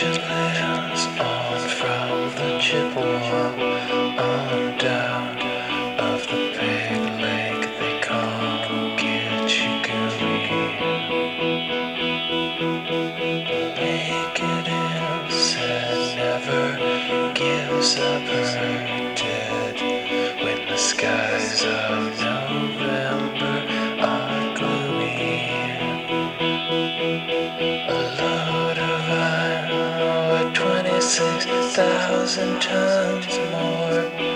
lands on from the Chippewa on down of the big lake they call Gitchigumi. Lake it is said never gives up her dead when the skies of November are gloomy. A load of iron, 26,000 tons more.